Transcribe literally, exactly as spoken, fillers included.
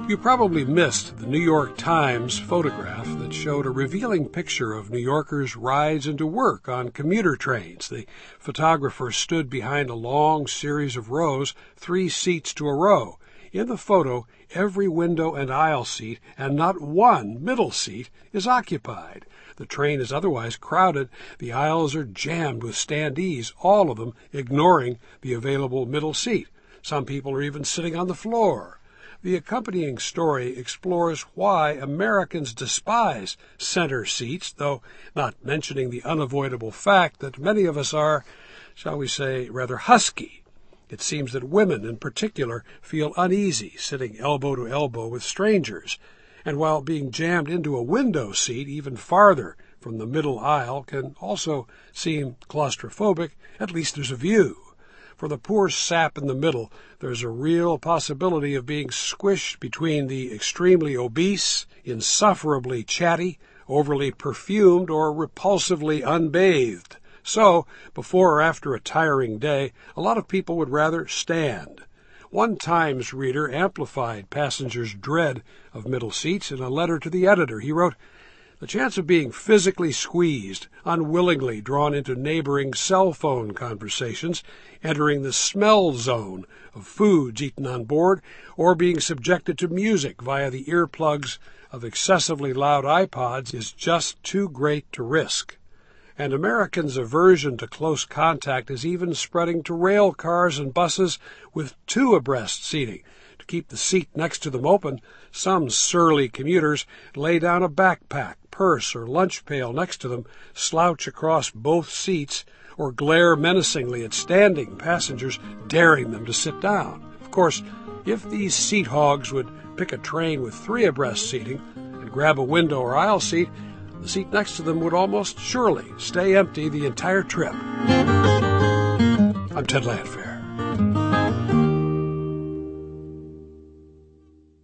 You probably missed the New York Times photograph that showed a revealing picture of New Yorkers' rides into work on commuter trains. The photographer stood behind a long series of rows, three seats to a row. In the photo, every window and aisle seat and not one middle seat is occupied. The train is otherwise crowded. The aisles are jammed with standees, all of them ignoring the available middle seat. Some people are even sitting on the floor. The accompanying story explores why Americans despise center seats, though not mentioning the unavoidable fact that many of us are, shall we say, rather husky. It seems that women in particular feel uneasy sitting elbow to elbow with strangers, and while being jammed into a window seat even farther from the middle aisle can also seem claustrophobic, at least there's a view. For the poor sap in the middle, there's a real possibility of being squished between the extremely obese, insufferably chatty, overly perfumed, or repulsively unbathed. So, before or after a tiring day, a lot of people would rather stand. One Times reader amplified passengers' dread of middle seats in a letter to the editor. He wrote, "The chance of being physically squeezed, unwillingly drawn into neighboring cell phone conversations, entering the smell zone of foods eaten on board, or being subjected to music via the earplugs of excessively loud iPods is just too great to risk." And Americans' aversion to close contact is even spreading to rail cars and buses with two abreast seating. To keep the seat next to them open, some surly commuters lay down a backpack, purse, or lunch pail next to them, slouch across both seats, or glare menacingly at standing passengers, daring them to sit down. Of course, if these seat hogs would pick a train with three abreast seating and grab a window or aisle seat, the seat next to them would almost surely stay empty the entire trip. I'm Ted Landfair.